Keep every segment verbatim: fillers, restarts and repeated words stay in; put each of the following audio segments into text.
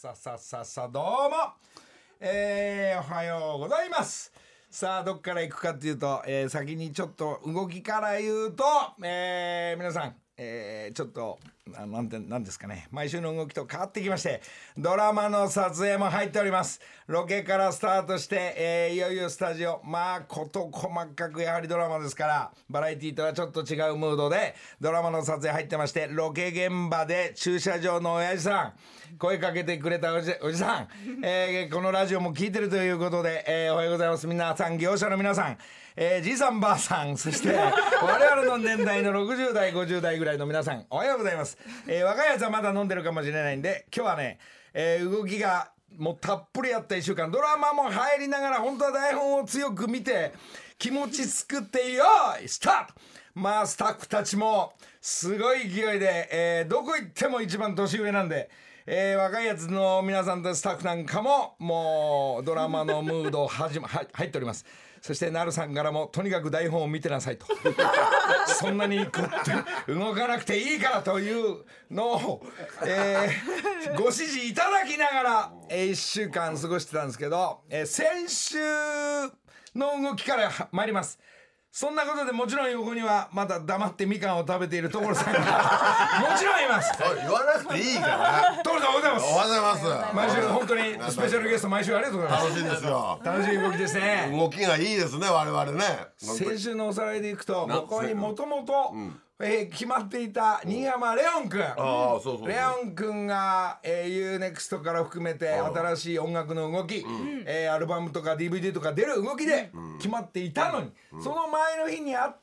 さあさあさあさあどうも、えー、おはようございます。さあどっから行くかっていうと、えー、先にちょっと動きから言うと、えー、皆さん、えー、ちょっとなんてなんですかね、毎週の動きと変わってきまして、ドラマの撮影も入っております。ロケからスタートして、えー、いよいよスタジオ、まあ事細かくやはりドラマですから、バラエティとはちょっと違うムードでドラマの撮影入ってまして、ロケ現場で駐車場の親父さん声かけてくれたおじ、おじさん、えー、このラジオも聞いてるということで、えー、おはようございます。皆さん、業者の皆さん、えー、じいさんばあさん、そして我々の年代のろくじゅう代ごじゅう代ぐらいの皆さん、おはようございます。えー、若いやつはまだ飲んでるかもしれないんで、今日はね、えー、動きがもうたっぷりあったいっしゅうかん、ドラマも入りながら本当は台本を強く見て気持ち作ってよーいスタート。まあスタッフたちもすごい勢いで、えー、どこ行っても一番年上なんで、えー、若いやつの皆さんとスタッフなんかももうドラマのムードはじ、ま、入っております。そしてなるさんからもとにかく台本を見てなさいとそんなにこう動かなくていいからというのを、えー、ご指示いただきながら、えー、いっしゅうかん過ごしてたんですけど、えー、先週の動きから参ります。そんなことでもちろん横にはまだ黙ってみかんを食べている所さんがもちろんいます。 言わなくていいから所さんおはようございます。 おはようございます。 毎週本当にスペシャルゲスト毎週ありがとうございます。 楽しいですよ。 楽しい動きですね。 動きがいいですね、我々ね。 先週のおさらいでいくと、ここにもともと決まっていた新浜レオン君、 ああそうそうそう、 レオン君が、えー、ユーネクスト から含めて新しい音楽の動き、うんえー、アルバムとか ディーブイディー とか出る動きで決まっていたのに、うん、その前の日にあった、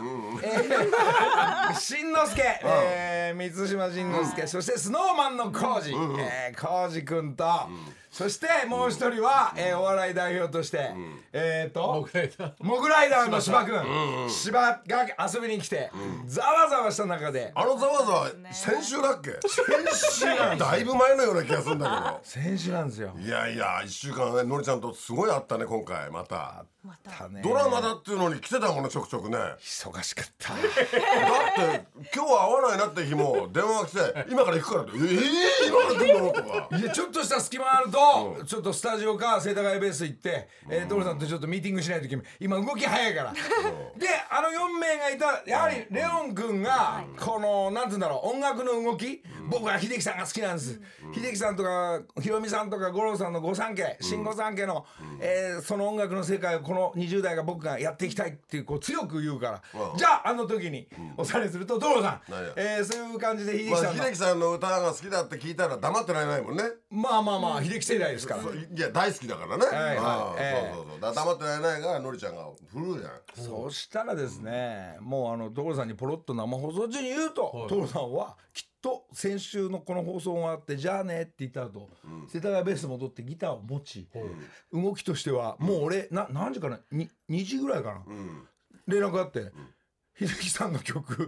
うんえー、新之助、えー、満島真之介、うん、そしてスノーマンの浩司、うんえー、浩司君と、うんそしてもう一人は、えー、お笑い代表として、うん、えーとモグライダーの芝君、うんうん、芝が遊びに来て、うん、ざわざわした中で、 あのざわざわ先週だっけ？ 先週なんです。 だいぶ前のような気がするんだけど先週なんですよ。 いやいやいっしゅうかんね、のりちゃんとすごいあったね今回また。 またね、 ドラマだっていうのに来てたもんね、ちょくちょくね。 忙しかっただって今日は会わないなって日も電話が来て今から行くからってえー、今から来るのとかいやちょっとした隙間あると、うん、ちょっとスタジオか世田谷ベース行って、うんえー、所さんとちょっとミーティングしないといけない、今動き早いから、うん、であのよんめいがいたやはりレオン君が、うん、このなんていうんだろう、音楽の動き、うん、僕は秀樹さんが好きなんです、うん、秀樹さんとかひろみさんとか五郎さんの御三家、うん、新御三家の、うんえー、その音楽の世界をこのにじゅう代が僕がやっていきたいっていう、こう強く言うから、うん、じゃああの時におさらいすると所さん、えー、そういう感じで秀樹さんの、 まあ、秀樹さんの歌が好きだって聞いたら黙ってられないもんね。 まあまあまあ秀樹世代ですから、 いや大好きだからね、はいはい、えー、そうそうそうだ黙ってられないがのりちゃんが振るじゃん。 そしたらですね、もうあの所さんにポロッと生放送中に言うと、はい、所さんはきっと先週のこの放送があってじゃあねって言った後、うん、世田谷ベース戻ってギターを持ち、うん、動きとしてはもう俺な何時かな 2, 2時ぐらいかな、うん、連絡あって、うん秀樹さんの曲、うん、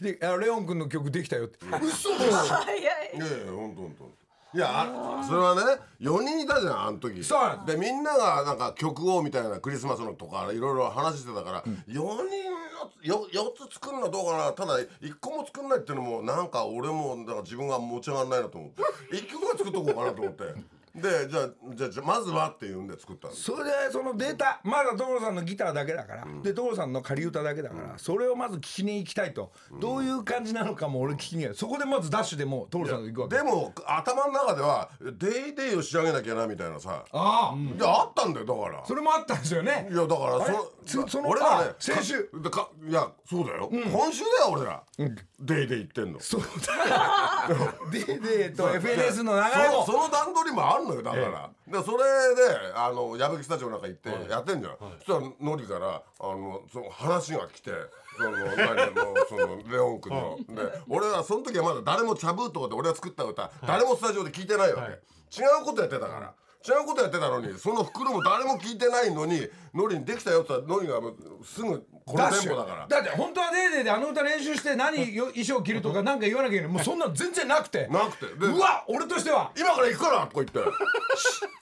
レオン君の曲できたよって、うん、嘘です。いやいやほんとほんといやそれはねよにんいたじゃんあの時。そうでみんながなんか曲をみたいなクリスマスのとかいろいろ話してたから、うん、よにんよよっつ作るのどうかな、ただいっこも作んないっていうのもなんか俺もだから自分が持ち上がんないなと思っていっきょくは作っとこうかなと思ってでじゃあじゃあじゃあまずはっていうんで作ったんです。 それでそのデータまだ所さんのギターだけだから、うん、で所さんの仮歌だけだから、うん、それをまず聞きに行きたいと、うん、どういう感じなのかも俺聞きに行く。そこでまずダッシュでもう所さんと行くわけ。 でも頭の中ではデイデイを仕上げなきゃなみたいなさあ、うん、であったんだよ。だからそれもあったんですよね。 いやだからそその俺らね先週でかいやそうだよ、うん、今週だよ俺ら、うん、デイデイ言ってんの。 そうだデイデイと エフエヌエス の流れもその段取りもあるのよだから、ええでそれであの矢吹スタジオなんか行ってやってんじゃん、はい、そしたらノリからあのその話が来てその何のそのレオン君の、はい、で俺はその時はまだ誰もチャブートで俺が作った歌、はい、誰もスタジオで聞いてないわけ、はい、違うことやってたから、はい違うことやってたのにその袋も誰も聞いてないのにノリにできたよって言ったらノリがすぐこのテンポだからだって本当はデーデーであの歌練習して何衣装着るとか何か言わなきゃいけないもうそんなの全然なくてなくてでうわ俺としては今から行くからとか言って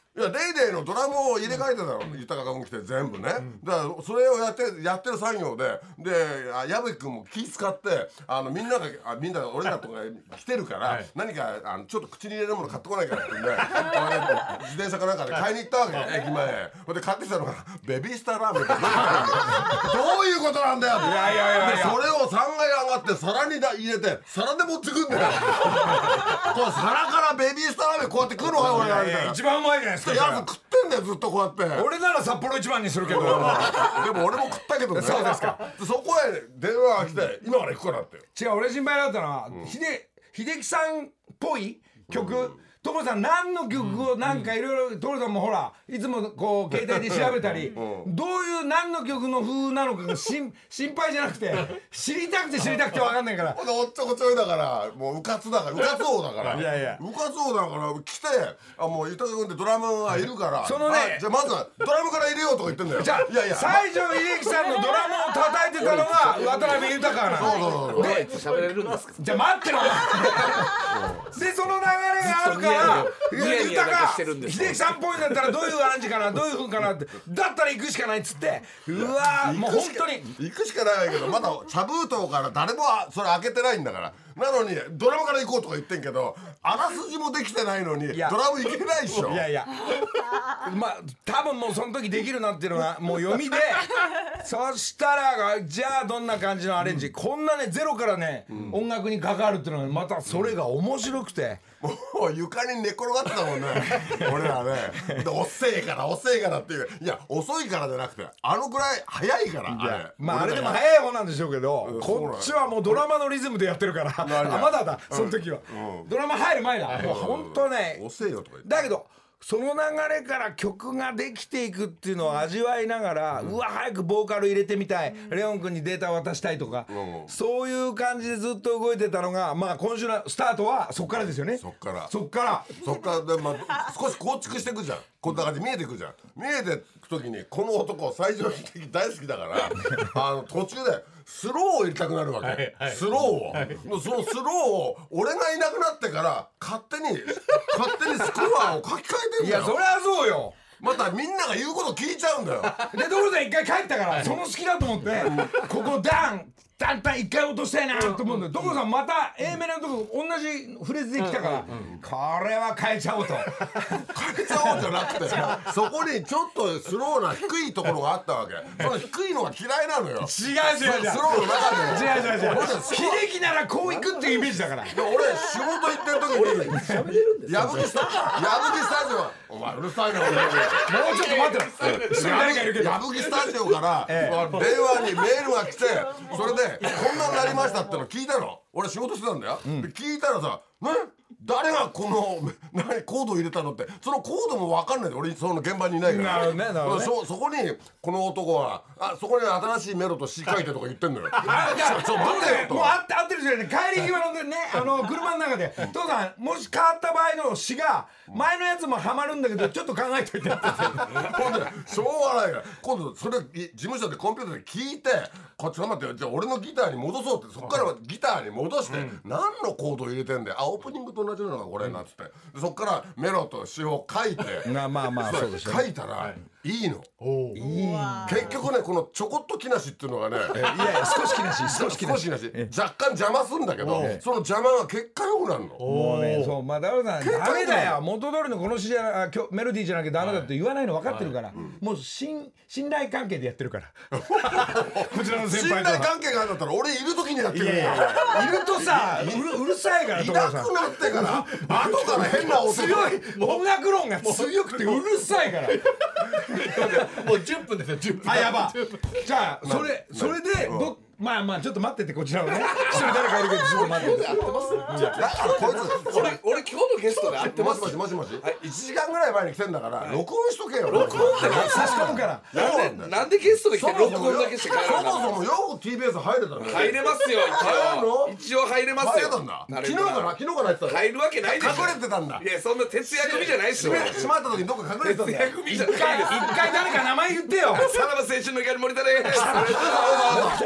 いやデイデイのドラムを入れ替えてたの、豊君来て全部ね、だからそれをやってやってる作業でで矢吹君も気使ってあのみんながあみんな俺らとか来てるから、はい、何かあのちょっと口に入れるもの買ってこないからって言うんで自転車かなんかで買いに行ったわけ、はい、駅前ほんで買ってきたのがベビースターラーメンってどういうことなんだよっていやいやいやいやそれをさんがい上がって皿にだ入れて皿で持ってくんだよこれ皿からベビースターラーメンこうやって食うのかよ俺らみたいな一番うまいじゃないですかやつ食ってんだよずっとこうやって俺なら札幌一番にするけどでも俺も食ったけどねそうですかそこへ電話が来て今から行くからって違う俺心配だったのは、うん、秀樹さんっぽい曲、うん所さん何の曲をなんかいろいろ所さんもほらいつもこう携帯で調べたり、うん、どういう何の曲の風なのかが心配じゃなくて知りたくて知りたくて分かんないからおっちょこちょいだからもううかつだからうかつ王だからいやいやうかつ王だから来てあもう豊君ってドラムがいるからそのねじゃあまずはドラムから入れようとか言ってんだよじゃあいやいや西城秀樹さんのドラムを叩いてたのが渡辺豊なのそうそうそうで喋れるんですかじゃあ待ってろでその流れがあるから豊秀樹さんっぽいんだったらどういうアレンジかなどういう風かなってだったら行くしかないっつってうわもう本当に行くしかないけどまだ茶封筒から誰もそれ開けてないんだからなのにドラムから行こうとか言ってんけどあらすじもできてないのにドラム行けないでしょいやいやまあ多分もうその時できるなっていうのがもう読みでそしたらじゃあどんな感じのアレンジ、うん、こんなねゼロからね、うん、音楽に関わるっていうのがまたそれが面白くて、 もう床に寝転がってたもんね俺らねで遅いから遅いからっていういや遅いからじゃなくてあのくらい早いからあれまああれでも早い方なんでしょうけど、うん、こっちはもうドラマのリズムでやってるからあまだだその時は、うん、ドラマ入る前だ、うん、もう本当ね遅いよとか言ってだけどその流れから曲ができていくっていうのを味わいながら、うん、うわ早くボーカル入れてみたい、うん、レオン君にデータ渡したいとか、うん、そういう感じでずっと動いてたのがまあ今週のスタートはそっからですよねそっからそっからそっからで、まあ、少し構築していくじゃんこんな感じで見えていくじゃん見えていく時にこの男最上的大好きだからあの途中でスローを入れたくなるわけ、はいはい、スローを、はい、そのスローを俺がいなくなってから勝手に勝手にスコアを書き換えてんだよいやそりゃそうよまたみんなが言うこと聞いちゃうんだよで所さん一回帰ったから、はい、その好きだと思ってここダンだんだん一回落としたいなと思うんだよ所さんまた A メロのとこ同じフレーズで来たから、うんうんうん、これは変えちゃおうと変えちゃおうじゃなくてそこにちょっとスローな低いところがあったわけその低いのが嫌いなのよ違う違う違うスローの中で違う違う違う秀樹ならこういくっていうイメージだからで俺仕事行ってる時に喋れるんです矢吹スタジオお前うるさいなもうちょっと待って矢吹スタジオから、ええ、電話にメールが来てそれでこんなになりましたっての聞いたの俺仕事してたんだよ、うん、で聞いたらさね誰がこの何コードを入れたのってそのコードも分かんないで俺その現場にいないからなるほどねなるほどねそ, そこにこの男はあそこに新しいメロと詩書いてとか言ってんのよあじゃあちょっと待ってもう合って合ってるじゃない帰り際のねあの車の中で父さんもし変わった場合の詩が前のやつもハマるんだけどちょっと考えといて今度しょうがないから今度それ事務所でコンピューターで聞いてこっち頑張ってじゃあ俺のギターに戻そうってそっからギターに戻して、うん、何のコードを入れてんであオープニングと同じなのがこれなっつってそっからメロと詩を書いてまあまあまあそうですね書いたら、はいいいのいい結局ねこのちょこっと木梨っていうのがねいやいや少し木梨少し木梨若干邪魔するんだけどその邪魔が結果よくなるのもうねそうまあダメだダメだよ元通りのこの詩じゃメロディーじゃなきゃダメだって言わないの分かってるから、はいうん、もう信信頼関係でやってるからこちらの先輩と信頼関係があるんだったら俺いる時にやってるよいるとさう る, うるさいからいなくなってから後から変な音強い音楽論が強くてうるさいからもうじゅっぷんですよじゅっぷんあやばじゃあそれそれでどまあまあちょっと待っててこちらはね一人誰かいるけどちょっと待ってて合ってますだからこいつ俺俺今日のゲストで合ってますもしもしもしもしいちじかんぐらい前に来てんだから録音しとけよ録音って差し込むからなんでなんでゲストで来て録音だけして帰らなかったそもそもよく ティービーエス 入れたね入れますよ一応一応入れますよ入れたんだ昨日かな昨日からやってた入るわけないでしょ隠れてたんだいやそんな徹夜組じゃないっすよ閉まった時にどっか隠れてたんだ徹夜組じゃないです一回誰か名前言ってよさらば青春のギャル森田です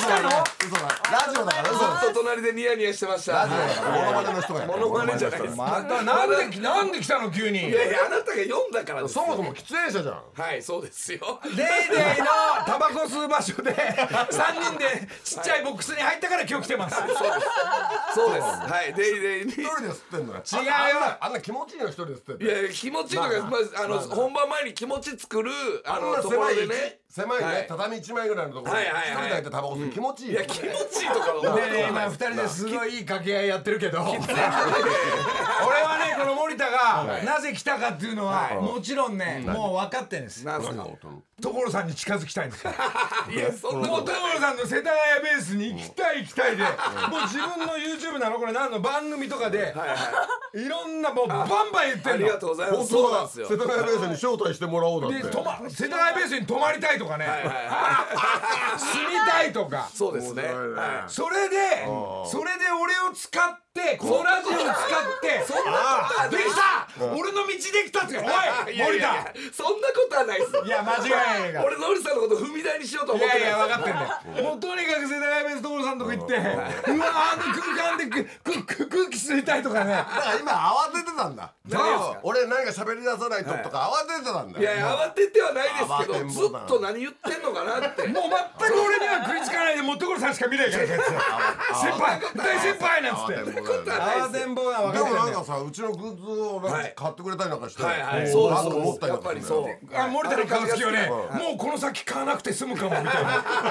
たの？ 嘘だラジオだから嘘だずっと隣でニヤニヤしてましたラジオだからモノマネの人がやってるモノマネじゃないですまたなんでなんで来たの急に？ いやいやあなたが読んだからですそもそも喫煙者じゃんはいそうですよデイデイのタバコ吸う場所でさんにんでちっちゃいボックスに入ったから今日来てます。 そうですはいデイデイに一人で吸ってんのよ違うよあんなあんな気持ちいいの一人で吸ってんのいやいや気持ちいいとかまずあの本番前に気持ち作るああんなのところ狭いでね狭いはいね畳一枚ぐらいのところはいにはいはい一人で入ってタバコ吸って気持ちいいよいや気持ちいいとかはでね今ふたりですごいいい掛け合いやってるけど俺はねこの森田がなぜ来たかっていうのはもちろんねもう分かってるんです。 なんすか所さんに近づきたいんですよ。 いやそんなもうこと所さんの世田谷ベースに行きたい行きたいでもう自分の YouTube なのこれ何の番組とかではいはいろんなもうバンバン言ってんの。 ありがとうございます本そう当だなんですよ世田谷ベースに招待してもらおうだってで泊ま世田谷ベースに泊まりたいとかねはいはいは住みたいとかいそうですね面白いねはそれでそれで俺を使ってこのラジオを使ってそんなことはできた俺の道できたっておいいいやい森田やいやそんなことはないですいや間違いないから俺ノリさんのこと踏み台にしようと思いってないやいや分かってんだよもうとにかく世田谷ベース所さんとこ行ってうわあの空間でくくく空気吸いたいとかねだから今慌ててたんだ何ですか俺何か喋り出さないととか慌ててたんだよいやいや慌ててはないですけ慌てんどずぼうだなっと何言ってんのかなってもう全く俺には食いつかないでもう所さんしか見ないからこいつ先輩大先輩なんつって慌てんぼうだよ慌てんぼうな分でもかってんだよなんかさうちのグッズをなんか買ってくれたりなんかしてはいはいおーそうですなんか思ったりやなんかするっぱりそうねあ森田の顔つきはねもうこの先買わなくて済むかもみたいなち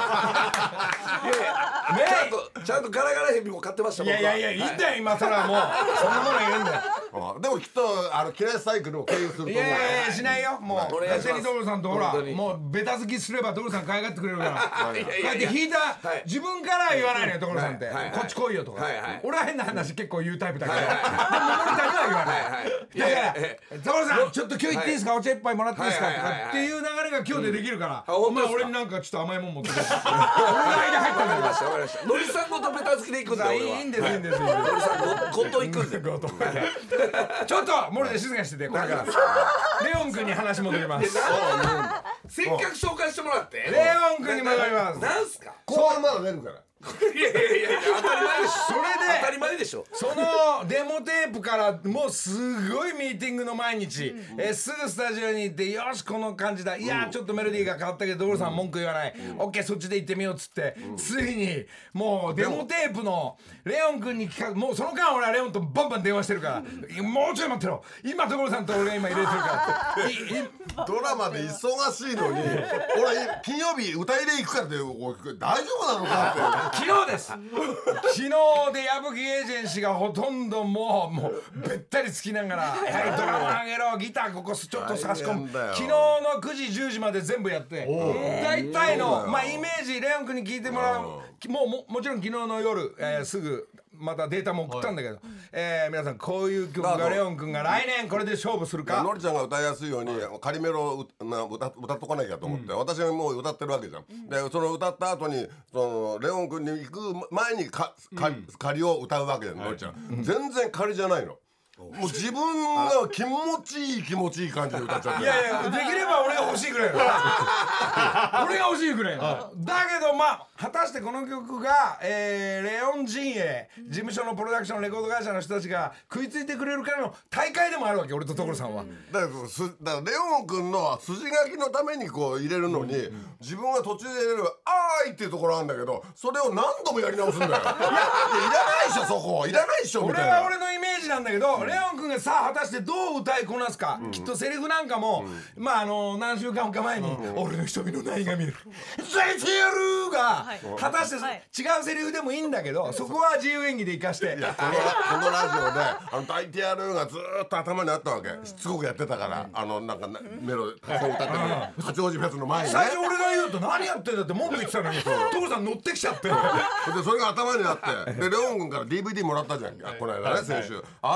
ゃんとちゃんとガラガラヘビも買ってましたいやいやいやいいんだよ今更もうそんなもの言うんだよあでもきっとあの記念サイクルを経由すると思ういやいやいやしないよもうお願いします勝手に所さんとほら本当にもうベタ好きすれば所さん可愛がってくれるからこいやいうやってやいや引いたはい自分からは言わないのよ所さんってはいはいはいこっち来いよとかはいはい俺は変な話結構言うタイプだからでもはい森田には言わないはいはいいだやいやから所さんちょっと今日行っていいですかお茶一杯もらっていいですかとはいはいはいはいかっていう流れが今日でできるからお前本当ですか俺になんかちょっと甘いもん持ってくる俺が間入ったんだかわかりましたわかりましたノリさんごとベタ好きで行くんだらい俺はいいんですいいんですいいんですノリさんごごと行くんでごとちょっと森田静かにしててこれからレオン君に話戻りますせっかく紹介してもらってレオン君に戻りますなんすか後半まだ出るからいやいやいやいや当たり前でしょそれで当たり前でしょそのデモテープからもうすごいミーティングの毎日、えーすぐスタジオに行ってよしこの感じだいやーちょっとメロディーが変わったけど所さん文句言わない、オッケーそっちで行ってみようっつって、ついにもうデモテープのレオン君に企画もうその間俺はレオンとバンバン電話してるからもうちょい待ってろ今所さんと俺が今入れてるからっていいドラマで忙しいのに俺金曜日歌いで行くからっておい大丈夫なのかって昨日です昨日で矢吹エージェンシーがほとんどもうもうべったりつきながら「はいドラム上げろギターここちょっと差し込む」 大変だよ昨日のくじじゅうじまで全部やって大体のまあイメージレオン君に聞いてもらうもう も, もちろん昨日の夜、えー、すぐまたデータも送ったんだけど、はいえー、皆さんこういう曲がレオン君が来年これで勝負するかのりちゃんが歌いやすいように仮メロをうな歌歌っとかなきゃと思って、うん、私はもう歌ってるわけじゃん、うん、でその歌った後にそのレオン君に行く前にかか、うん、仮を歌うわけじゃん、のりちゃん、うん、全然仮じゃないのもう自分が気持ちいい気持ちいい感じで歌っちゃっていやいやできれば俺が欲しいぐらいの俺が欲しいぐらいの、はい、だけどまあ果たしてこの曲が、えー、レオン陣営事務所のプロダクションレコード会社の人たちが食いついてくれるからの大会でもあるわけ俺と所さんは、うん、 だからすだからレオン君の筋書きのためにこう入れるのに、うん、自分が途中で入れる「あーい」っていうところあるんだけどそれを何度もやり直すんだよいやいらないでしょそこいらないでしょみたいな俺は俺のイメージなんだけど、うん、レオン君がさあ果たしてどう歌いこなすか、うん、きっとセリフなんかも、うん、まああの何週間か前に、うん、俺の瞳の何が見える絶対やるが、はい、果たして、はい、違うセリフでもいいんだけどそこは自由演技で生かしていやこのこのラジオであの抱いてやるがずーっと頭にあったわけしつこくやってたから、うん、あのなんかメロそう歌ってる八王子フェスの前にね最初俺が言うと何やってんだって文句言ってたのに所さん乗ってきちゃってでそれが頭にあってでレオン君から ディーブイディー もらったじゃんこの間ね先週あれがね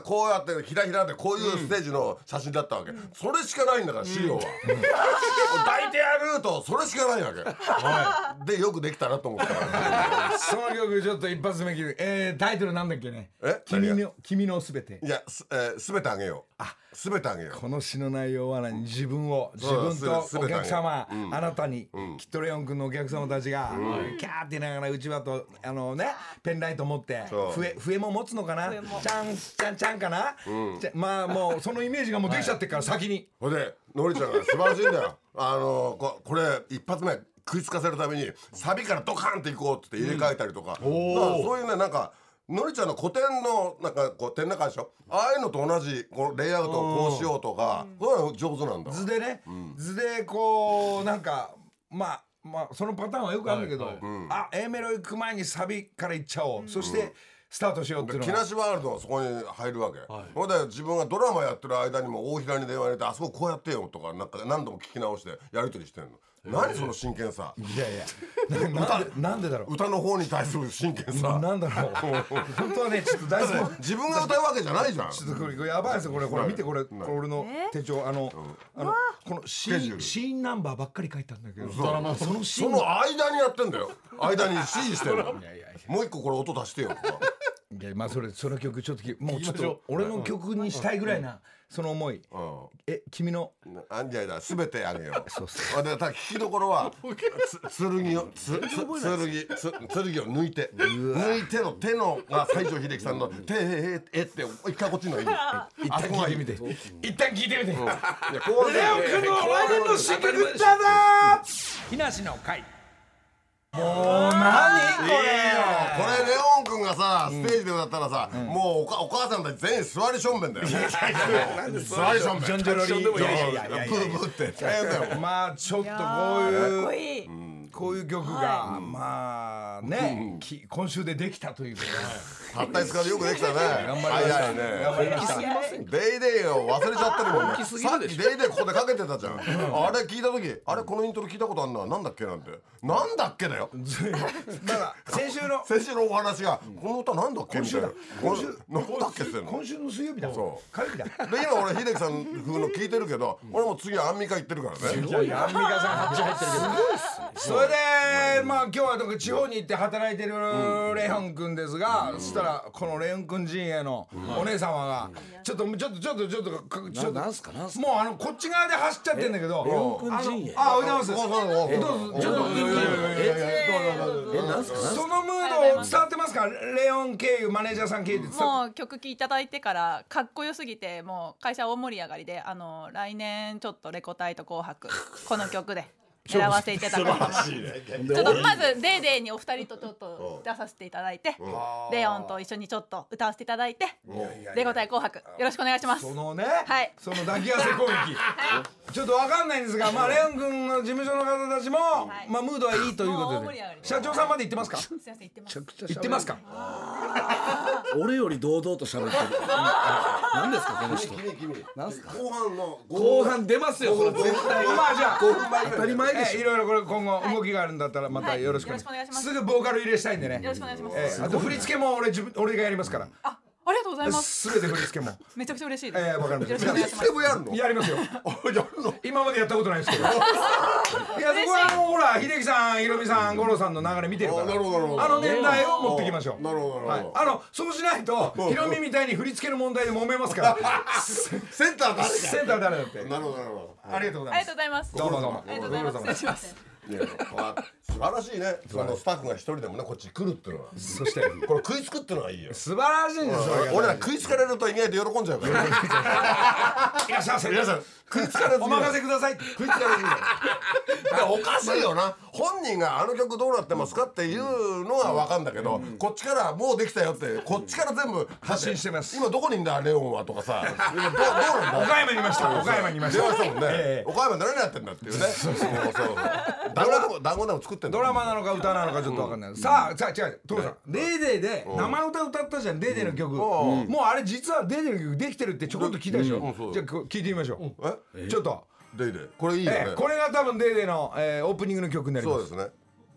がこうやってひらひらでこういうステージの写真だったわけ、それしかないんだから資料は、抱いてやるとそれしかないわけ、でよくできたなと思ったからその曲ちょっと一発目聞いて、えー、タイトルなんだっけね。 え君何の君のすべて。 いやす、えー、全てあげよう、あ全てあげよう。 この詩の内容は何、自分を自そう分とおすべて客様、 うんあなたに、きっとレオン君のお客様たちが、キャーって言いながらうちわとあのねペンライト持ってそう笛笛も持つのかな、 笛もちゃんちゃんちゃんかな、じゃまあもうそのイメージがもうできちゃってるから先に、 ほいでのりちゃんが素晴らしいんだよあのここれ一発目食いつかせるためにサビからドカンっていこうって言って入れ替えたりとか、だからそういうねなんかのりちゃんの古典のなんかこう展覧会でしょ、ああいうのと同じこのレイアウトをこうしようとか、そういうの上手なんだ。 図でね、図でこうなんかまあまあそのパターンはよくあるんだけど、 はいはいあ A メロ行く前にサビから行っちゃおう、そしてスタートしようっていうのが木梨ワールドはそこに入るわけ、ほんで自分がドラマやってる間にも大平に電話入れてあそここうやってよとかなんか何度も聞き直してやり取りしてんの。何その真剣さ、 いやいやななんでなんでだろう歌の方に対する真剣さ、 なんだろう本当はねちょっと大丈夫自分が歌うわけじゃないじゃん。 ちょっとこれこれやばいですよこれこれ見てこれこれ俺の手帳あのあのこのシスケジュールーンシーンナンバーばっかり書いてあるんだけどそうそのシーンその間にやってんだよ、間に指示してんの。 いやいやいやもう一個これ音出してよとかいやまあそれその曲ちょっときもうちょっと俺の曲にしたいぐらいなその思い、 うえ君のんあんじゃいだ全てあげよう。 そうそでただ聞きどころはつ剣をつつ剣つ剣を抜いて抜いての手のが西城秀樹さんの手ええって一回こっちのいい。 一旦聞いてみて一旦聞いてみて、 いやこうレオ君の来年の新曲だだー木梨の会もう何これこれレオン君がさステージで歌ったらさ、もうおかお母さんたち全員座りしょんべんだよ。座りしょんべん。 ジョンジョロリでもいいいやいやいやいやいブーブーって大変だよ。 まあちょっとこうかっいうこいい。 こういう曲が、まあね、き今週でできたということで、 たったいつかでよくできたね。 頑張りました早いね。 頑張りましたデイデイを忘れちゃってるもんね。 大きすぎさっるでしょきデイデイここでかけてたじゃん。あれ聞いた時、あれこのイントロ聞いたことあんな、なんだっけなんて。なんだっけだよ。 だから先週の先週のお話がこの歌なんだっけみたいな。今週なんだっけってんの。 今週の水曜日だそう火曜日だで今俺秀樹さん風の聞いてるけど、俺も次アンミカ行ってるからね。 いやいやアンミカさん発注入ってるけどそれでまあ今日は地方に行って働いてるレオン君ですが、そしたらこのレオン君陣営のお姉様がちょっとちょっとちょっとちょっとちょっとなんすかなんすかもうあのこっち側で走っちゃってんだけど、 レオン君陣営あ、おはようございます。 そうそうそうえどうぞちょっとえなんすかそのムード伝わってますか？レオン経由マネージャーさん経由で伝わっもう曲聴いていただいてからかっこよすぎてもう会社大盛り上がりで、あの来年ちょっとレコ大と紅白この曲で選ばせていただこうと思ってちょっとまずデーデーにお二人とちょっと出させていただいて、レオンと一緒にちょっと歌わせていただいて、レコ大紅白よろしくお願いします。 そのね、 はいその抱き合わせ攻撃、ちょっとわかんないんですが、まあレオン君の事務所の方たちも、 いまあムードはいいということでもう大盛り上がり、 社長さんまで行ってますか？ すいません言ってます。 行ってますか？ 俺より堂々と喋ってる何ですかこの人君君なんすか後半の後半出ますよこれ絶対まあじゃあごふんまえ当たり前でしょえいろいろこれ今後動きがあるんだったらまたよろしくお願いしはいよろしくお願いしますすぐボーカル入れしたいんでね。 よろしくお願いします。 えあと振り付けも俺自分俺がやりますから。 あ、ありがとうございます。 すべて振り付けも。 めちゃくちゃ嬉しいです。 ええわかりましたよろしくお願いしますで。もやるのやりますよ。 やるの今までやったことないですけど。いやそこはあのほら秀樹さん、ひろみさん、五郎さんの流れ見てるから。 あなるほどなるほどあの年代を持ってきましょう。 なるほどなはいるほど。 あのそうしないとひろみみたいに振り付けの問題で揉めますから。 センター誰センター誰だって。 なるほどなるほありがとうございますありがとう。ございます。 どうもどうも。 ありがとうございます。失礼します。 ど。いやまあ素晴らしいね。そのスタッフが一人でもねこっち来るっていうのは。 そしてこれ食いつくってのはいいよ。 素晴らしいんですよ。 俺ら食いつかれると意外と喜んじゃうから。 いらっしゃいませ。 皆さん食いつかれずお任せください。 食いつかれずに。だからおかしいよな。本人があの曲どうなってますかっていうのは分かんだけど、こっちからもうできたよってこっちから全部発信してます今どこにいんだレオンはとかさ。今どうどうなんだ。 岡山にいました。岡山にいました。 電話したもんね、 ええ岡山で何やってんだっていうね。そうそうそう団子でも団子でも作ってんだドラマなのか歌なのかちょっとわかんない。さあ、さあ違う、父さん、デーデーで生歌歌ったじゃん、デーデーの曲。もうあれ実はデーデーの曲できてるってちょこっと聞いたでしょ。じゃあ聞いてみましょう。 えちょっと。 デイデイこれいいよね、 えこれが多分デーデーのえーオープニングの曲になります。 そうですね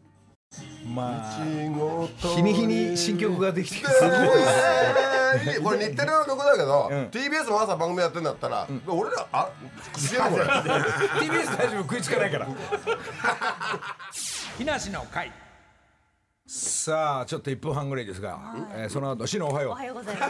まあ日に日に新曲ができてきてすごいね。これ日テレの曲だけど、うん、ティービーエス も朝番組やってんだったら、うん、俺らあ知らんこれティービーエス 大丈夫食いつかないから木梨の会。さあちょっといっぷんはんぐらいですが、えー、その後しのおはよう。 おはようございます。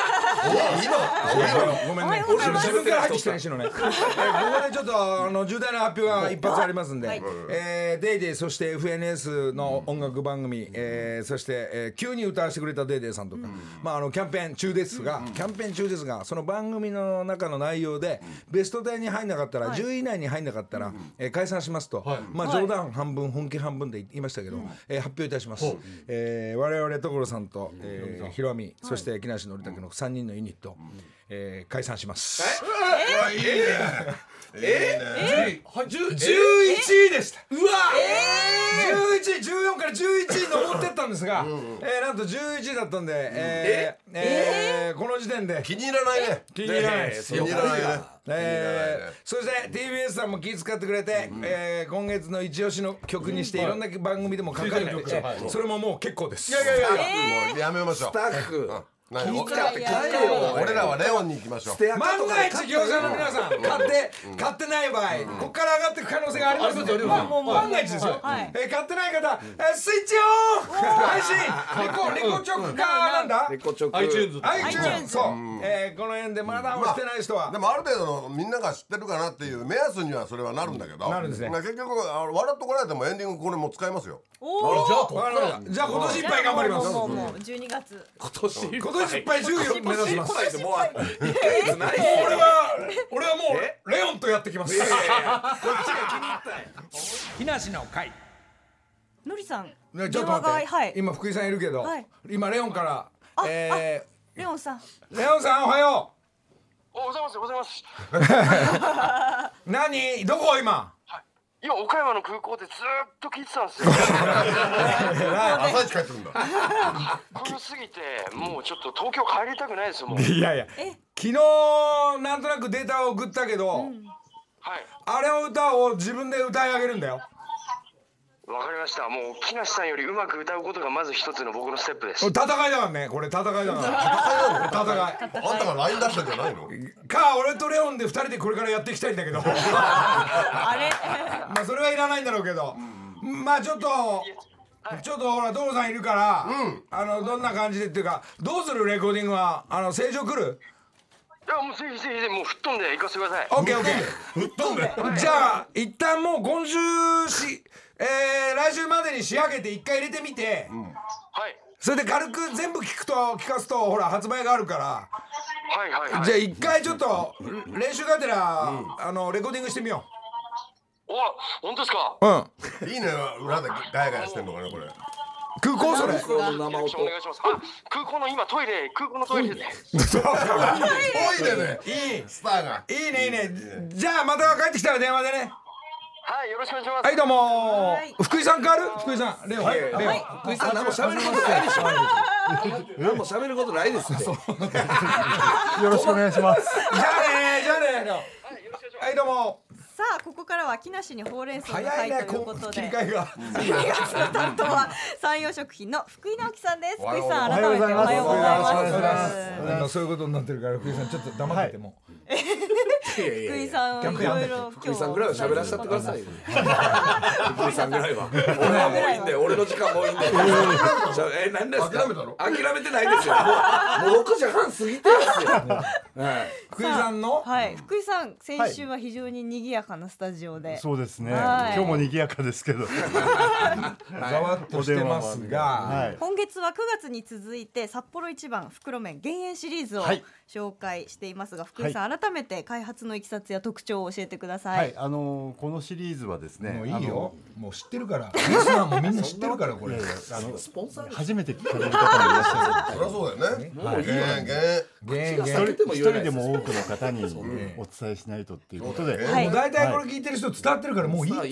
ごめんね。俺自分から入ってきたねしのね。えー、ここでちょっとあの重大な発表が一発ありますんで、はい、えー、デイデイそして エフエヌエス の音楽番組、えー、そして、えー、急に歌わせてくれたデイデイさんとか、うん、まああのキャンペーン中ですが、うん、キャンペーン中ですが、その番組の中の内容で、うん、ベストじゅうに入んなかったら、はい、じゅうい以内に入んなかったら、うん、えー、解散しますと、はい、まあ冗談半分本気半分で言いましたけど、うん、えー、発表いたします。えー、我々所さんと、えー、ひろみ、そして木梨憲武のさんにんのユニット、えー、解散します。 えー、いいね。 えー、じゅういちいでした。うわ、えー、じゅういちい、じゅうよんからじゅういちい登ってったんですが、うん、えー、なんとじゅういちいだったんで、えーえーえー、この時点で気に入らないね。 気に入らないです。 気に入らないね。 えー、そして ティービーエス さんも気遣ってくれて、うん、えー、今月の一押しの曲にして、うん、いろんな番組でもかかるので、はい、それももう結構です。 いやいやいや、えー、もうやめましょう。 スタッフ、うん、 気遣って聞いてよ。俺らはレオンに行きましょう。 万が一業者の皆さん買って買ってない場合、ここから上がっていく可能性がありますので、万が一ですよ。え買ってない方、スイッチオン。配信レコレコチョッカーなんだ。 レコチョッカー。 iTunes。iTunes。そう。えこの辺でまだ押してない人は。 でもある程度のみんなが知ってるかなっていう目安にはそれはなるんだけど。 なるんですね。 結局笑ってこられてもエンディングこれも使いますよ。 お。じゃあじゃあ今年いっぱい頑張ります。 もうもうじゅうにがつ。 今年今年いっぱいじゅうよん目指します。もう俺は俺はもうレオンとやってきます。こっちが気に入ったよ。木梨の会。 のりさん。 ね、ちょっと待って、はい、今福井さんいるけど、はい、今レオンから、えー、レオンさん。 レオンさんおはよう。おはようございます。おはようございます。 何どこ今？ 今岡山の空港でずっと聞いてたんですよ。 朝一帰ってくるんだ。 古すぎてもうちょっと東京帰りたくないですよもう。 いやいや。昨日なんとなくデータを送ったけど、うん、はい。あれを歌を自分で歌い上げるんだよ。 わかりました。もう木梨さんよりうまく歌うことがまず一つの僕のステップです。 戦いだからね。これ戦いだから。戦いだろ。戦い。 あんたがライン出したんじゃないの？ か俺とレオンで二人でこれからやっていきたいんだけど。 あれ？ まあそれはいらないんだろうけど、まあちょっとちょっとほら所さんいるから、あのどんな感じでっていうかどうするレコーディングはあの正常来る？ いやもうぜひぜひもう吹っ飛んで行かせてください。 オッケーオッケー。吹っ飛んで。じゃあ一旦もう今週し。えー、来週までに仕上げて一回入れてみて、うん、はい、それで軽く全部聞くと聞かすとほら発売があるから、 はいはいはい、 じゃあ一回ちょっと練習がてら、うん、あのレコーディングしてみよう。お、本当ですか？ うん。いいね、裏でガヤガヤしてんのかねこれ。 空港それ。 生音。お願いします。あ、空港の今トイレ、空港のトイレで。 トイレで。 いいスターが。 いいねいいね。じゃあまた帰ってきたら電話でね。 はい、よろしくお願いします。 はいどうも福井さん変わる？福井さんレオン、レオン。 福井さん何も喋ることないでしょ。何も喋ることないですって。よろしくお願いします。 じゃあねじゃあね。はいどうも。 さあここからは木梨にほうれん草の会ということで、 切り替えがじゅうにがつの担当は山陽食品の福井直樹さんです。福井さん改めておはようございます。 今そういうことになってるから福井さんちょっと黙ってても。 福井さんいろいろ福井さんぐらいは喋らせてくださいよ。福井さんぐらいは。俺はもういいんで、俺の時間もういいんで。え、何ですか？諦めたの？諦めてないですよ。もうろくじはん過ぎてますよ。 福井さんの？ はい、福井さん先週は非常に賑やかなスタジオで。 そうですね。今日も賑やかですけど。 ざわっとしてますが、 今月はくがつに続いて札幌一番袋麺減塩シリーズを紹介していますが、福井さん改めて開発のいきさつや特徴を教えてください。 はい、あのこのシリーズはですね、 もういいよ、もう知ってるから、リスナーもみんな知ってるからこれ。 あのスポンサー初めて聞かれる方もいらっしゃる。 そりゃそうだよね。 もういいよ。 一人でも多くの方にお伝えしないとっていうことで、 もう大体これ聞いてる人伝わってるからもういい。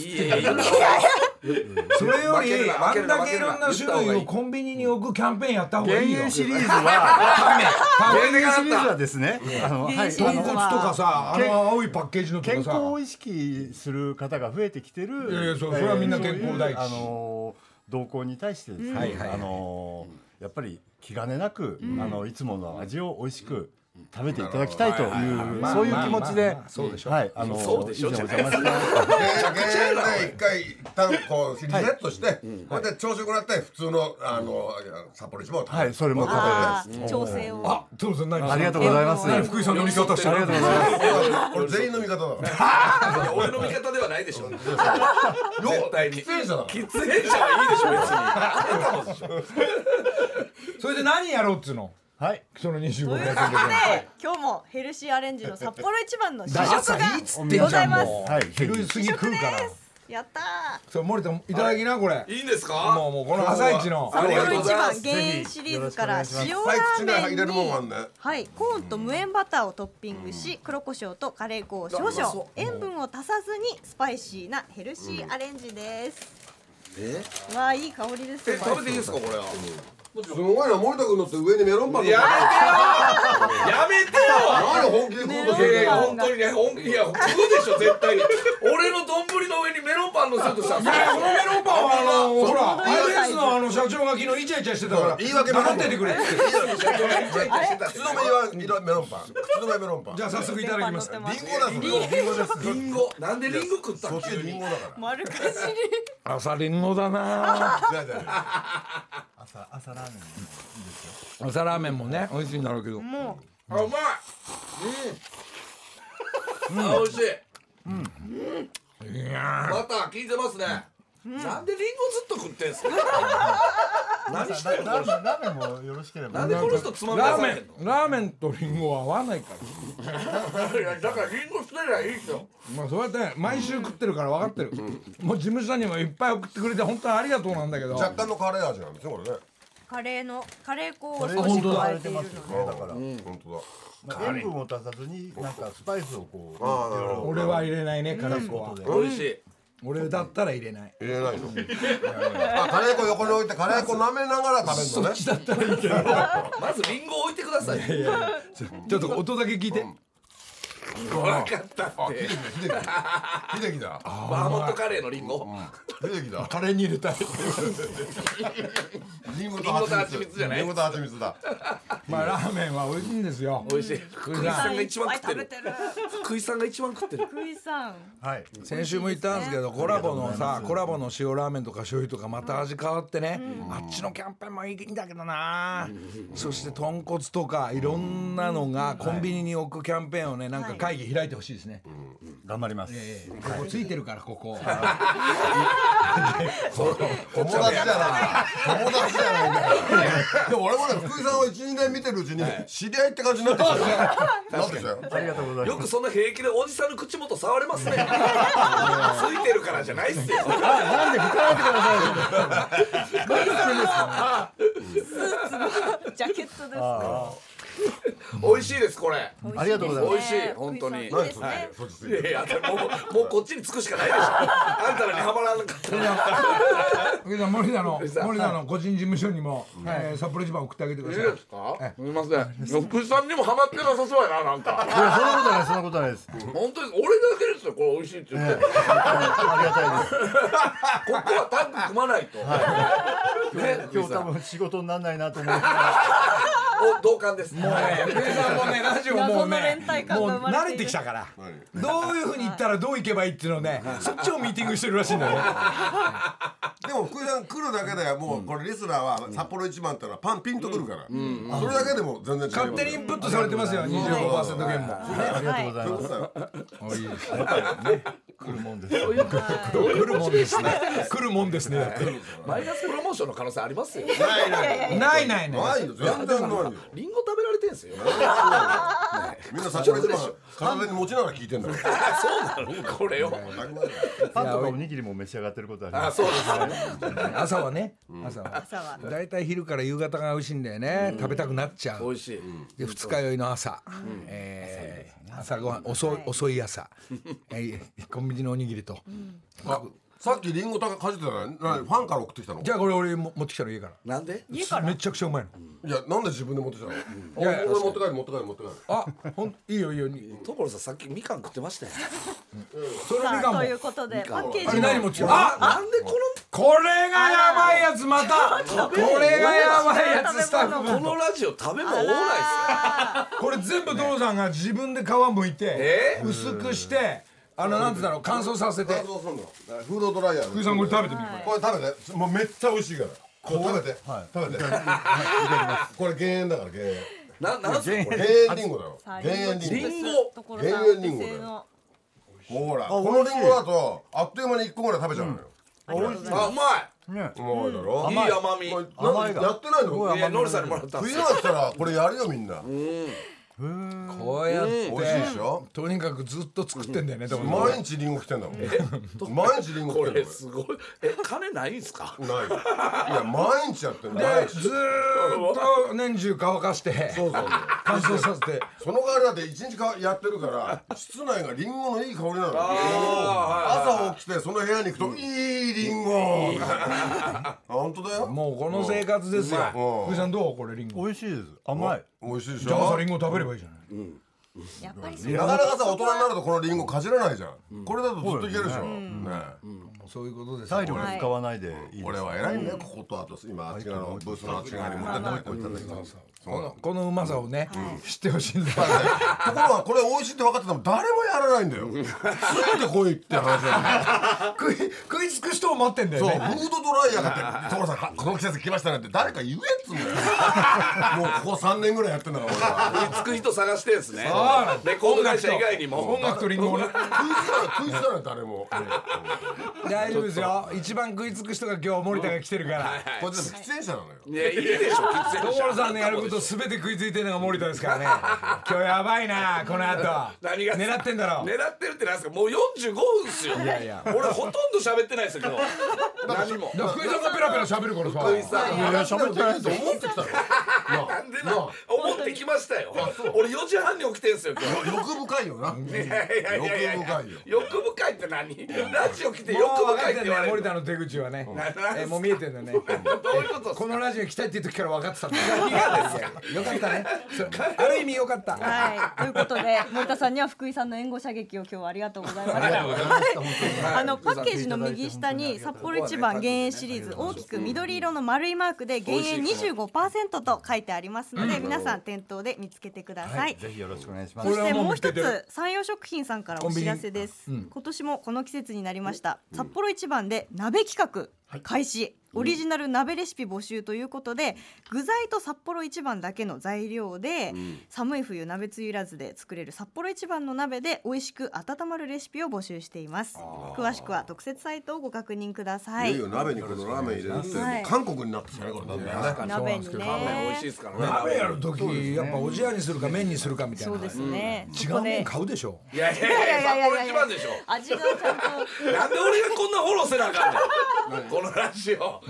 それよりあんだけいろんな種類をコンビニに置くキャンペーンやった方がいいよ。 減塩シリーズは減塩シリーズはですね、 あのはい豚骨とかさ、あの青いパッケージのとかさ、 健康を意識する方が増えてきてる。 いやいや、それはみんな健康第一。 あの動向に対してですね、あのやっぱり気兼ねなく、あのいつもの味を美味しく食べていただきたいというそういう気持ちで、はい、あのそうでしょ以前お邪魔したで一回一旦こうリセットしてこうやって調子よくなって普通のあの札幌一番を食べる。 はいそれも食べある。 ー調整をあ、トムさん何ありがとうございます。 福井さんの乗り方してありがとうございます。 俺全員の味方だからいや俺の味方ではないでしょ。絶対に。 喫煙者だから喫煙者はいいでしょ別に。あなたもでしょ。 それで何やろうっつうのはい。 そのにじゅうごということで今日もヘルシーアレンジの札幌一番の試食が朝いいっつってんじゃんもうはい昼過ぎ食うからやったー。 そう森田いただきなこれいいんですか？ もうもうこの朝一のありがとうご一番ざいます。 減塩シリーズから塩ラいっぱい口にーメ入れるもんあンにんね。 はいコーンと無塩バターをトッピングし黒胡椒とカレー粉を少うまそう 々塩分を足さずにスパイシーなヘルシーアレンジです。 え？ わあいい香りですえよ。 食べていいですかこれは？ すごいな森田君のって上にメロンパンやめてよ。 何本気で食おうとしてるんだいやいやよ。 本当にね本気いや食うでしょ絶対に。俺の丼の上にメロンパン乗せるとしたら。 いやこのメロンパンはあのほらアイエスのあの社長が昨日イチャイチャしてたから言い訳メロンパン黙っててくれって口止めはメロンパン口止めメロンパンじゃあ早速いただきますリンゴだぞリンゴですリンゴなんでリンゴ食ったそっちの急にリンゴだから丸かじり。 朝リンゴだなじゃあじゃあ朝朝ラーメンいいですよ。 朝ラーメンもね美味しいんだろうけどもあうまいうんあ美味しいいやバター効いてますねなんでリンゴずっと食ってんすか何してんのラーメンラーメンもよろしければ。 なんでこの人つまみ出ラーメされへんのンラーメンとリンゴは合わないからいやだからリンゴ捨てりゃいいっすよまあそうやって毎週食ってるから分かってるもう事務所にもいっぱい送ってくれて本当にありがとうなんだけど若干のカレー味なんですよこれねカレーのカレー粉を少し本当だ加えているので。 だから本当だまあ塩分を足さずになんかスパイスをこうあーなるほど俺は入れないねカレー粉は美味しい俺だったら入れない入れないのあカレー粉横に置いてカレー粉舐めながら食べるのねだったらいいけどまずリンゴ置いてくださいちょっと音だけ聞いて分かったって秀樹だバーモントカレーのリンゴ秀樹だカレーに入れたいリンゴリンゴと蜂蜜じゃないリンゴと蜂蜜だまあラーメンは美味しいんですよ美味しい福井さんが一番食ってるいっぱい食べてる。 福井さんが一番食ってる福井さん。 はい。 先週も言ったんですけどコラボのさコラボの塩ラーメンとか醤油とかまた味変わってねあっちのキャンペーンもいいんだけどなそして豚骨とかいろんなのがコンビニに置くキャンペーンをねなんか会議開いてほしいですね頑張ります。 ええここついてるからここ友達じゃない友達じゃないんだよでも俺もね福井さんをいちにねん見てるうちに知り合いって感じになってきたよなってきたよありがとうございます。 よくそんな平気でおじさんの口元触れますねついてるからじゃないっすよなんで拭かないでください。 ジャケットです。 あ美味しいですこれありがとうございます美味しい本当にいいです何ね。 そっちついいやいやもうもうこっちにつくしかないでしょあんたらにはまらなかったら福井さん森田の福井さん森田の個人事務所にもえー札幌一番送ってあげてくださいかすみません福井さんにもハマってなさそうやななんかいやそんなことないそんなことないです。 本当です俺だけですよこれ美味しいって言ってるありがたいです。 ここはタッグ組まないとね今日多分仕事にならないなと思って。 お同感ですもうね福井さんもねラジオもう謎のね連帯感もうが生まれている慣れてきたからどういうふうに言ったらどういけばいいっていうのをねそっちをミーティングしてるらしいんだよでも福井さん来るだけでもうこれリスナーは札幌一番ってのはパンピンとくるからそれだけでも全然違います勝手にインプットされてますよ にじゅうごパーセント 減もありがとうございます。 そういうことだよおいいですね来るもんです。 来るもんですね来るもんですねだってマイナスプロモーションの可能性ありますよないないないないねないよ全然ないよリンゴ食べられてんすよみんな札幌一番体に持ちながら聞いてんだよそうなのこれをパンとかおにぎりも召し上がってることあります。 あそうですね朝はね朝は朝は。 だいたい昼から夕方が美味しいんだよね食べたくなっちゃう美味しいで二日酔いの朝えー朝ごはん遅い遅い朝えーコンビニのおにぎりとさっきリンゴかじってたのにファンから送ってきたの。 じゃあこれ俺も持ってきたの家から。 なんで？ 家からめちゃくちゃうまいの。 いやなんで自分で持ってきたの。 いやいや俺持って帰る持って帰る持って帰る。 あ、ほんいいよいいよ。 所さんさっきみかん食ってましたよ。 それみかんも。 ということでパッケーあれジの何持ってきた。 あ、なんでここれがやばいやつまた。これがやばいやつスタッフのこ分。 のラジオ食べ物多ないっすよ。 これ全部所さんが自分で皮剥いてえ薄くしてあのなんてだろう乾燥させて。 乾燥するの。フードドライヤー。 福井さんこれ食べてみる。 これ食べて。もうめっちゃ美味しいから。これ食べて。食べて。これ減塩だから減塩。 な、なんすかこれ。 減塩リンゴだよ。減塩リンゴ。 リンゴ。 所減さん塩リンゴだよ。 特製のほらこのリンゴだとあっという間にいっこぐらい食べちゃうのよ。 ありがとうございますあ、うまい。 ねうまいだろ。 いい甘み。 甘いがやってないの。 いや、ノリさんにもらったんですよ。 冬が来たらこれやるよみんな。 こうやって美味しいでしょ。 とにかくずっと作ってんだよね。でも毎日リンゴ来てんだもん。毎日リンゴ来こてんだもん。 れすごい。え、金ないんすか？ ない。いや毎日やってんだ。 でずーっと年中乾かしてそうそう。 乾燥させて。 その代わりだって一日かやってるから室内がリンゴのいい香りなの。 あ朝起きてその部屋に行くといいリンゴ。本当だよ。 もうこの生活ですよ。 うん福井さんどうこれリンゴ。 美味しいです。甘い。 美味しいでしじゃあょ。 朝リンゴ食べればいいじゃない。 やっぱりそうなかなかさ大人になるとこのリンゴかじらないじゃん。これだとずっといけるでしょ。ね。 そういうことです。 体力使わないでいいです。 俺は偉いね。こことあと今あっち側のブースのあっち側に持ってってこういったんだけど。 このこのうまさをね知ってほしいんだ。 ところがこれ美味しいって分かってても誰もやらないんだよ。ついてこいって話なんだよ。 食い食いつく人を待ってんだよそう、フね。 ードドライヤーがって所さんこの季節来ましたねって誰か言えっつうんだよ。もうここさんねんぐらいやってんだから俺は。 食いつく人探してんすね。 そうレコード会社以外にも。 音楽とリンゴをね。 食いつかない食いつかない誰も。 大丈夫ですよ。一番食いつく人が今日森田が来てるから。 これでも喫煙者なのよ。 いや、いいでしょ。喫煙者所さんのやることすべて食いついてるのが森田ですからね。今日やばいなこの後。 何が狙ってんだろ。 狙ってるってなんですか。もうよんじゅうごふんっすよ。 いやいや俺ほとんど喋ってないですよ今日。何も。 だから福井さんがペラペラ喋るからさ。 福井さん。 いや喋ってないと思ってきたよ。 なんでな。思ってきましたよ。俺よじはんに起きてんすよ今日。 欲深いよな。 いやいやいやいや欲深いよ。 欲深いって何？ラジオ来ても欲う分かってんだよ深いって言われる。 森田の手口はね。 何えもう見えてんだよね。 どういうことですか？ このラジオ来たいっていう時から分かってたんだよ。 何がですか？ よかったね。そうある意味よかった。 はい、ということで森田さんには福井さんの援護射撃を今日はありがとうございました。あのパッケージの右下に札幌一番減塩シリーズ大きく緑色の丸いマークで減塩 にじゅうごパーセント と書いてありますので皆さん店頭で見つけてください。 ぜひよろしくお願いしまそす。 してもう一これはもう見つけてるつ山陽食品さんからお知らせです。今年もこの季節になりました札幌一番で鍋企画開始。オリジナル鍋レシピ募集ということで具材と札幌一番だけの材料で寒い冬鍋つゆいらずで作れる札幌一番の鍋で美味しく温まるレシピを募集しています。詳しくは特設サイトをご確認ください。 いよいよ鍋にこのラーメン入れるってはい韓国になってきたねこれなんだよね。 鍋にラーメン美ね味しいですからね。 鍋やる時やっぱおじやにするか麺にするかみたいな。 そうですね。 違う麺買うでしょ。 いやいやいや札幌一番でしょ。 味がちゃんとなんで俺がこんなフォローせなあかんねん。このラジオ。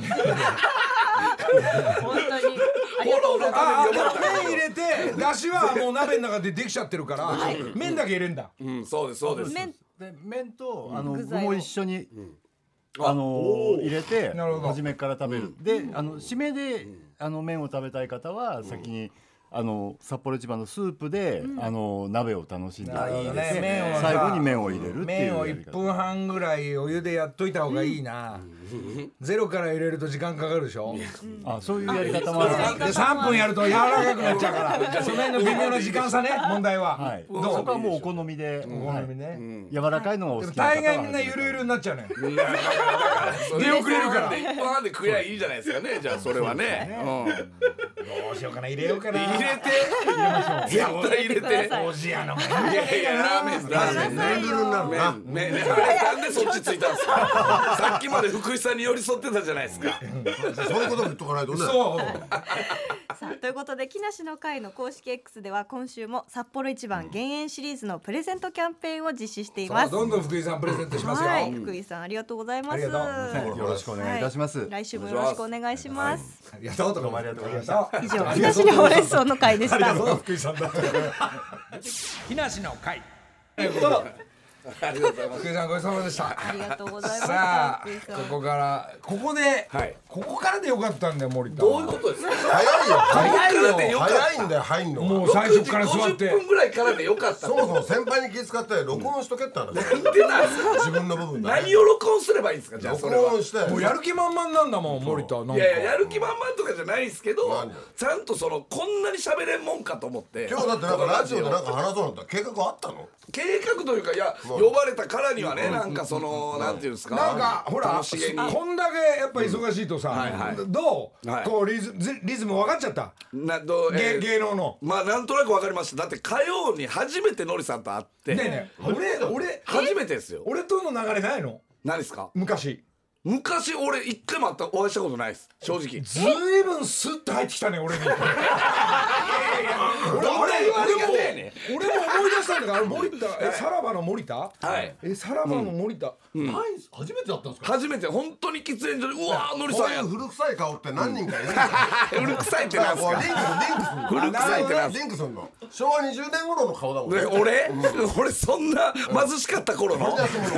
本当にありがとうございます。 ああ麺入れてだしはもう鍋の中でできちゃってるから麺だけ入れんだ。 うん、そうですそうです。 麺で麺とあの具具材をも一緒にあの入れてなるほど初めから食べる。であの締めであの麺を食べたい方は先にあの札幌一番のスープであの鍋を楽しんでいただいてね麺をさ最後に麺を入れるっていう麺を1 やり方。 分半ぐらいお湯でやっといた方がいいな。ゼロから入れると時間かかるでしょ。 あそういうやり方もある。 でさんぷんやると柔らかくなっちゃうからその辺の微妙な時間差ね問題は。 はい。そどうこはもうお好みで、 お好みね。 柔らかいのがおでも好きな方は大概みんなゆるゆるになっちゃうね。 出遅れるから一本半で食えばいいじゃないですかね。じゃあそれはね。 どうしようかな入れようかな。 入れて。絶対入れて。 おじやの麺。 いやいやラーメンラーメン麺ルルになるな。 麺麺なんでそっちついたんですか。さっきまで福井さんに寄り添ってたじゃないですか。 そういうことも言っとかないとね。 そう。 さあということで木梨の会の公式 X では今週も札幌一番減塩シリーズのプレゼントキャンペーンを実施していさあます。 どんどん福井さんプレゼントしますよ。 はい、福井さんありがとうございます。 ありがとうよろしくお願いいたします。 はい来週もよろしくお願いします。 ありがとうとかもありがとうございました。 以上木梨のほうれん草の会でした。 福井さんだ。木梨の会。 ありがとうございます。 福井さんごちそうさまでした。 ありがとうございました。 さあ福井さんここからここで、 はい、 ここからでよかったんだよ森田。 どういうことですか。 早いよ早いよでよかった。 早いんだよ入んの。 もう最初から座ってろくじごじゅっぷんぐらいからでよかった。 そもそも先輩に気遣って録音しとけって話。なんでなんですか。 自分の部分だ。 何を録音すればいいんですか。じゃあそれは。 録音して。 もうやる気満々なんだもん森田。なんかいやいややる気満々とかじゃないですけど、ちゃんとそのこんなに喋れんもんかと思って。 今日だってなんかラジオでなんか話そうなんだ計画あったの？ 計画というかいや呼ばれたからにはねなんかそのなんていうんですか。 なんかほら楽しげにこんだけやっぱ忙しいとさどうこうリズリズム分かっちゃった。 などう芸芸能の。 まあなんとなく分かりました。だって火曜に初めてのりさんと会って。 ねえねえ俺俺初めてですよ。 俺との流れないの？ 何ですか？ 昔。 昔俺一回も会ったお会いしたことないです正直。 ずいぶんスッと入ってきたね俺に。いやいやいや俺も俺も思い出したんだから森田えさらばの森田。 はいえさらばの森田。 初めてだったんですか。 初めて本当に喫煙所でうわーのりさんや。 古臭い顔って何人かいるんだよ。古臭いってなんすか。 リンクスリンクス古臭いってなんすか。 リンクスの昭和にじゅうねん頃の顔だもんね。 俺俺そんな貧しかった頃の。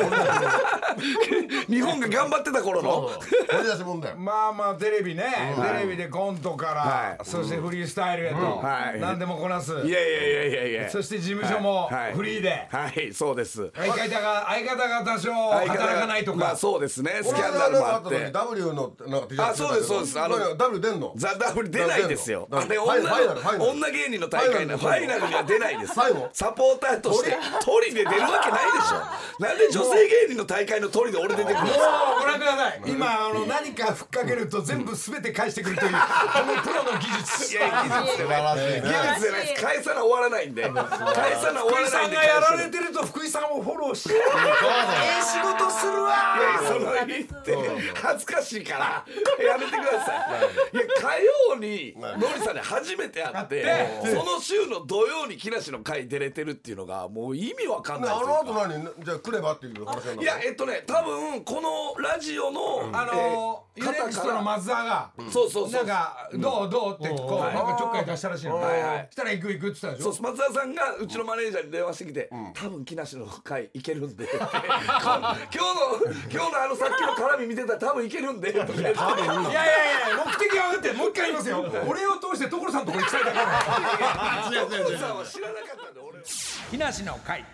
日本が頑張ってた頃の掘り出しもんだよ。 まあまあテレビねテレビでコントからそしてフリースタイルへと何でもこなす。 いやいやいやいやいや。 そして事務所もフリーで。 はいそうです。 相方が相方が多少働かないとか。 まあそうですね。スキャンダルもあって。 ダブリュー のなんか T シャツ。 あそうですそうです。あのダブリュー 出んの？ ザ・ダブリュー出ないですよ。あれ女芸人の大会のファイナルには出ないです。サポーターとしてトリで出るわけないでしょ。なんで女性芸人の大会のトリで俺出てくるんですか。 ご覧ください。今あの何かふっかけると全部すべて返してくるというこのプロの技術。 いや技術じゃない。技術じゃないです。返さな終わらないんで。返さな終わらないんで。 福井さんがやられてると福井さんをフォローして。ええ仕事するわ。 いやその言って恥ずかしいからやめてください。いや火曜にのりさんに初めて会ってその週の土曜に木梨の会出れてるっていうのがもう意味わかんない。 あの後何じゃあ来ればっていう話なんだ。 いやえっとね多分このラジオのあのユネクストの松沢がそうそうそうなんかどうどうってこうなんかちょっかい出したらしいの。したら行く行くって言ったでしょ。 そう松沢さんがうちのマネージャーに電話してきて多分木梨の会行けるんで今日の今日のあのさっきの絡み見てたら多分行けるんでとか言って。いやいやいや目的は分かってもう一回言いますよ。俺を通して所さんのとこ行きたいだけだから。 所さんは知らなかったんで俺。 木梨の会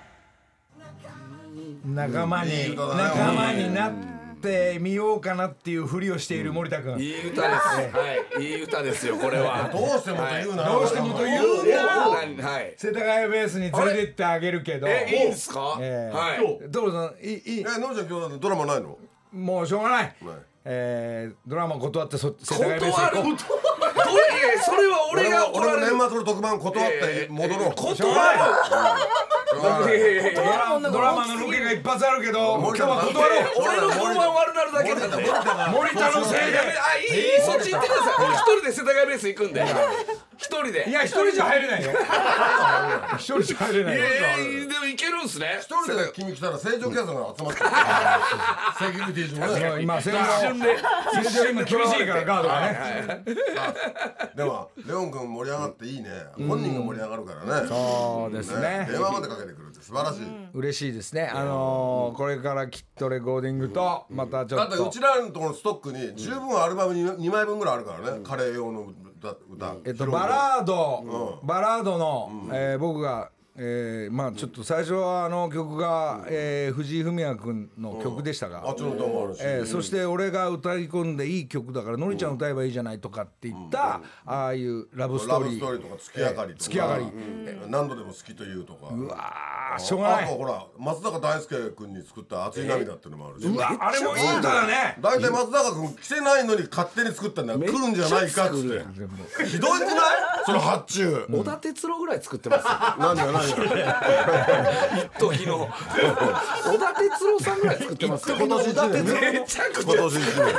仲間に仲間になってみようかなっていうふりをしている森田君。 いい歌です。はいいい歌ですよこれは。 どうしてもと言うな。 どうしてもと言うなら世田谷ベースに連れてってあげるけど。 えいいんですか。はい所さんいい。 えのりちゃん今日ドラマないの？ もうしょうがない。えドラマ断って世田谷ベース行こう。 それは俺が俺の年末の特番断って戻ろう。 断る。 ドラマのロケが一発あるけど今日は断ろう。 俺の評判悪なるだけなんで森田のせいで。 あいいいいそっち行ってください。俺一人で世田谷ベース行くんで一人で。 いや一人じゃ入れないよ。一人じゃ入れないよ。 でも行けるんすね。 一人で君来たら成城キャストが集まってセキュリティ上ね。 今成城今厳しいからガードがね。 でもレオン君盛り上がっていいね。本人が盛り上がるからね。 そうですね。 電話までかけてくるって素晴らしい。 嬉しいですね。あのこれからきっとレコーディングとまたちょっと。 だってうちらのところのストックに十分アルバムににまいぶんぐらいあるからね。カレー用の歌歌。 えっとバラードバラードのえ僕が。えー、まあちょっと最初はあの曲が、えー、藤井フミヤ君の曲でしたが、 あっちの歌もあるし、 えー、そして俺が歌い込んでいい曲だからのりちゃん歌えばいいじゃないとかって言った、ああいうラブストーリー、 ラブストーリーとか月明かりとか、 月明かり、 何度でも好きというとか、 うわーしょうがない。 あとほら松坂大輔君に作った熱い涙っていうのもあるし、 うわあれもいい歌だね。 大体松坂君来てないのに勝手に作ったんだよ。来るんじゃないかっつってひどいくないその発注。 小田哲郎ぐらい作ってますよ。 何が何が一時の小田哲郎さんぐらい作ってますよ。 今年一年めちゃくちゃ今年一年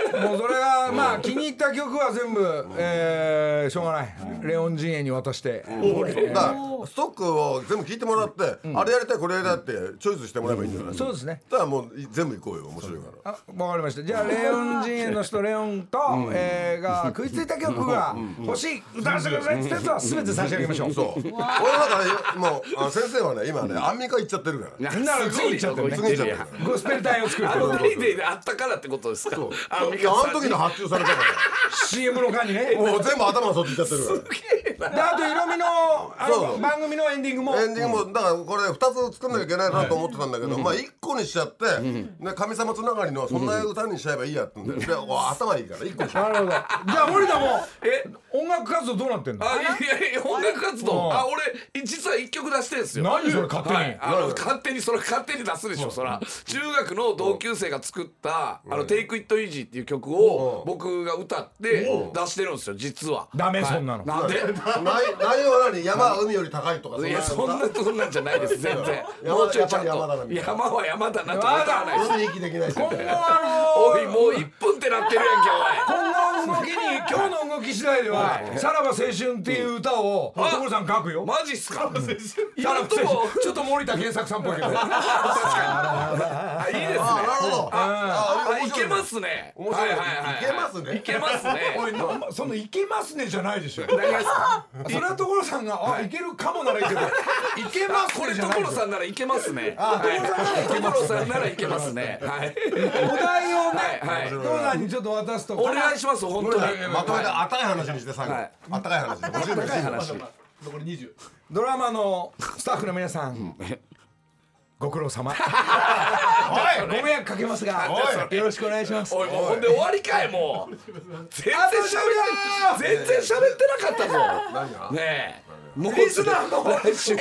もうそれがまあ気に入った曲は全部、えー、しょうがないレオン陣営に渡して、 うん、だからストックを全部聞いてもらって、うん、あれやりたいこれやりたいってチョイスしてもらえばいいんじゃない、うん、 そうですね。 だからもう全部行こうよ面白いから。 あ、わかりました。じゃあレオン陣営の人レオンと、うんえー、が食いついた曲が欲しい歌わせてくださいってやつは全て差し上げましょう。 そう俺だからもうあ先生はね今ねアンミカ行っちゃってるからみんなの次行っちゃってるね。 次行っちゃってるゴスペル隊を作るってあのデイデイであったからってことですか。 そうあの時の発注されたからシーエム の間にねもう全部頭がそっち行っちゃってるからであと色味のあの番組のエンディングもエンディングもだからこれふたつ作んなきゃいけないなと思ってたんだけど、まあいっこにしちゃって神様つながりのそんな歌にしちゃえばいいやってんで頭いいからいっこにしちゃう。 なるほど。じゃあ森田もえ音楽活動どうなってんの？ あいやいや音楽活動あ俺実はいっきょく出してるんですよ。 何それ勝手に、はい、 あの勝手にそれ勝手に出すでしょそら。中学の同級生が作ったあの Take It Easy っていう曲を僕が歌って出してるんですよ実は。 ダメそんなの。 なんで？ 内容は何山は海より高いとか。 いやそんなそんなんじゃないです全然。もうちょいちゃんと山は山だなとか歌わないです。息できない。 今後あのおいもういっぷんってなってるやん今日今後動きに今日の動き次第ではさらば青春っていう歌を所さん書くよ。 マジっすか？ 今のとこちょっと森田健作さんっぽいけど。確かに。いいですね。 なるほど。 あいけますね。 面白い。いけますね。 いけますね。 おいそのいけますねじゃないでしょ。何がですか？それは所さんがあいけるかもならいいけどいけますこれ所さんならいけますね。所さんならいけますね。はい。 お題をね所さんにちょっと渡すとお願いします本当に。 まとめてあったかい話にして最後。あったかい話。あったかい話。 残りにじゅう。ドラマのスタッフの皆さんご苦労様。おいご迷惑かけますがよろしくお願いします。 おいもうほんで終わりかいもう。全然喋って全然喋ってなかったぞ。 何が？ ねえ。 もうリスナーのエンジョー。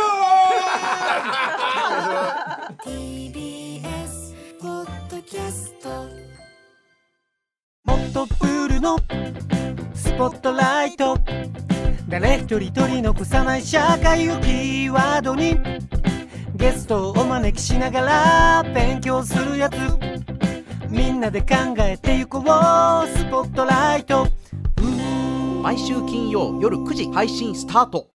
ティービーエス ポッドキャストもっとプールのスポットライト誰一人取り残さない社会をキーワードにゲストをお招きしながら勉強するやつみんなで考えてゆこうスポットライト毎週金曜夜くじ配信スタート。